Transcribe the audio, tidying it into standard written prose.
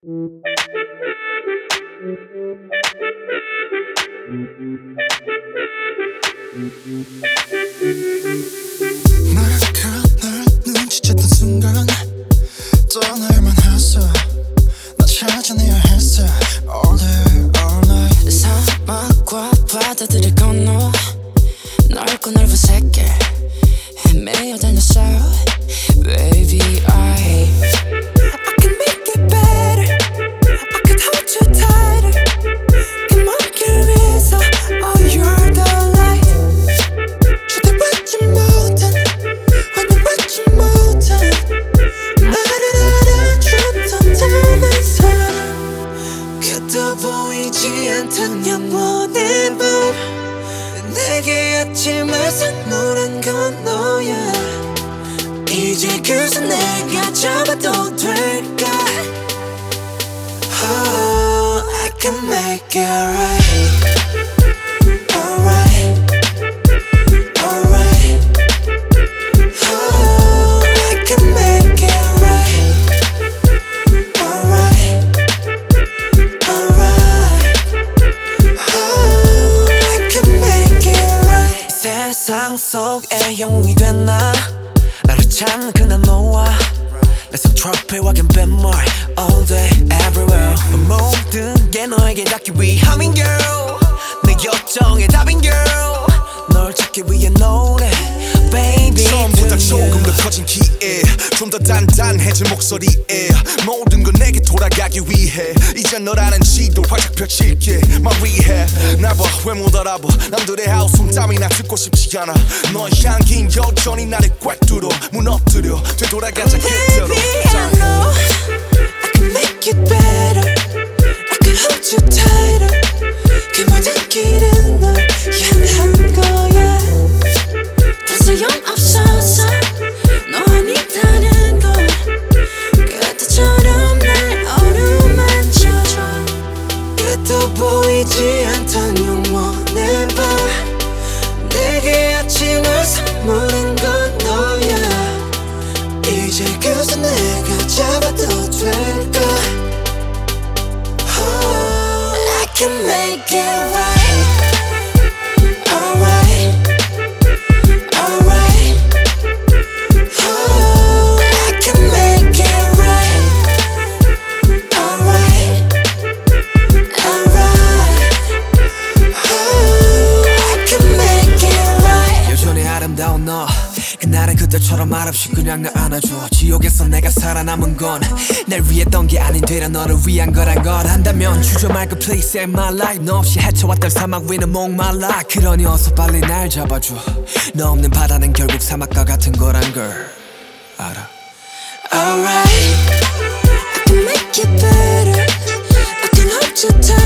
널 눈치챘던 순간 떠날만 했어. 나 찾아내야 했어. All day all night. 사막과 바다들을 건너 넓고 넓은 세계 헤매어 다녔어. Baby I can make it better. I could hold you tighter. 그 먼 길 위에서 Oh you're the light. 주대받지 못한 환영받지 못한 나를 알아줬던 닮은 사람. 그도 보이지 않던 영원의 밤 내게 아침을 선물한 건 너야. 이제 그새 내가 잡아도 될까? Oh, I can make it right. Alright, alright. Oh, I can make it right. Alright, alright. Oh, I can make it right. 이 세상 속에 영웅이 된 나 나를 찾는 그날 너와 내 손 트로피와 갬뱀물 all day everywhere. 모든 게 너에게 닿기 위함인 girl. 내 요청의 답인 girl. 널 찾기 위해 노래 baby. 처음보다 조금 더 커진 기에 좀 더 단단해진 목소리에 모든 건 내게 돌아가기 위해 이제 너라는 지도 활짝 펼칠게 마리해. 나봐 왜 못 알아봐. 남들의 하우스 땀이나 듣고 싶지 않아. 너의 향긴 여전히 나를 꽉 뚫어 무너뜨려 되돌아가자 그대로. Baby I know I can make it better. I can hold you tighter. 그 모든 길은 널 향한 거야. 더 소용없어서 너 아니다는 걸 그때처럼 날 어루만져줘. 그도 보이지 않던 영원의 밤 내게 아침을 선물한 건 너야. 이제 그새 내가 잡아도 될까? Oh, I can make it right. Alright, alright. Oh, I can make it right. Alright, alright. Oh, I can make it right. 여전히 아름다운 너 그날은 그때처럼 말없이 그냥 날 안아줘. 지옥에서 내가 살아남은 건 날 위했던 게 아닌 되려 너를 위한 거란 걸 안다면 주저 말고 please save my life. 너 없이 헤쳐왔던 사막 위는 목말라. 그러니 어서 빨리 날 잡아줘. 너 없는 바다는 결국 사막과 같은 거란 걸 알아. Alright, I can make it better. I can hold you tight.